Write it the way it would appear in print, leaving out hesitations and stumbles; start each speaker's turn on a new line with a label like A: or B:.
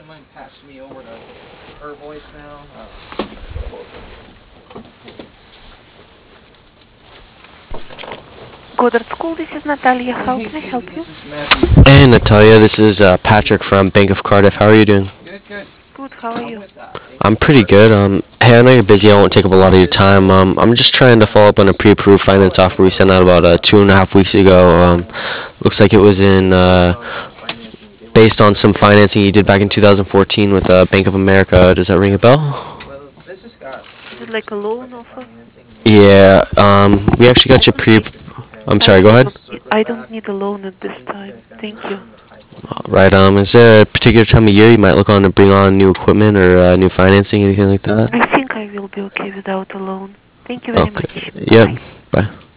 A: mind patching me over to her voicemail?
B: Goddard School, this is Natalia. How
A: Hey,
B: can I help
A: Susie,
B: you?
A: this is Matthew.
C: Hey Natalia, this is Patrick from Bank of Cardiff. How are you doing?
A: Good, good.
B: Good, how are you?
A: With Bank
C: I'm
A: of
C: pretty
A: Cardiff.
C: good. Hey, I know you're busy. I won't take up a lot of your time. I'm just trying to follow up on a pre-approved finance offer we sent out about 2.5 weeks ago. Looks like it was in
A: Financing you did with
C: based on some financing you did back in 2014 with Bank of America. Does that ring a bell?
A: Well, this is Scott.
B: Is
A: We're
B: it
A: just
B: like a
A: doing
B: loan
A: equipment
B: offer?
A: financing, and we just
C: Yeah. We actually
B: I
C: got you
B: don't
C: pre.
B: need
C: I'm
B: I
C: sorry. Go
B: do
C: ahead.
B: not I don't need a loan at this time. Thank you.
C: Right. Is there a particular time of year you might look on to bring on new equipment or new financing, anything like that?
B: I think I will be okay without a loan. Thank you very
C: Okay.
B: much. Bye
C: Yep.
B: bye.
C: Bye.